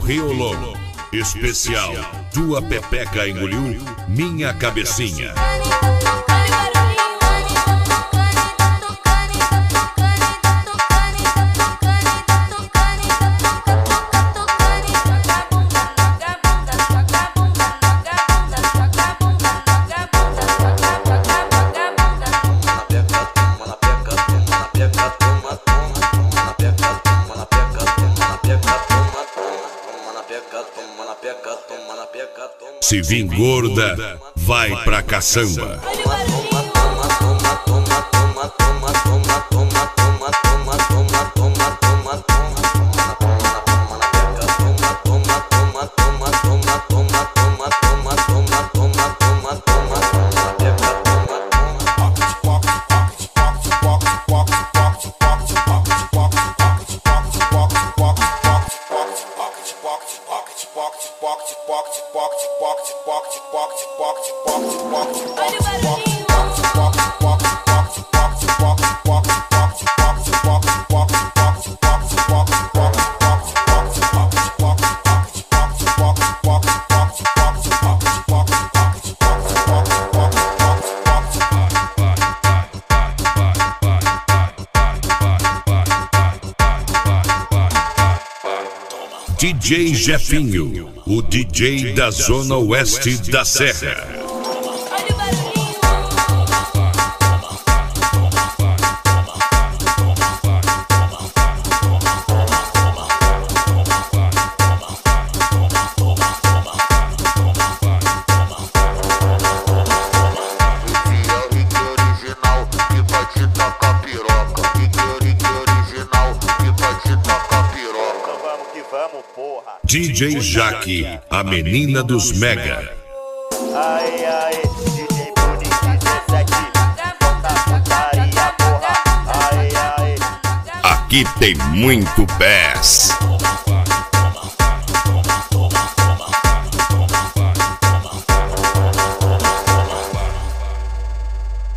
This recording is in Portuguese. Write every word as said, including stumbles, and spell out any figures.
Riolão. Especial, tua pepeca engoliu minha cabecinha. Se vir gorda, vai pra caçamba. D J Jefinho, o D J da Zona Oeste da Serra. D J Jaque, a menina dos Mega. Aê, aê, D J Boni dezessete, bota putaria, porra. Aê, aê. Aqui tem muito pés.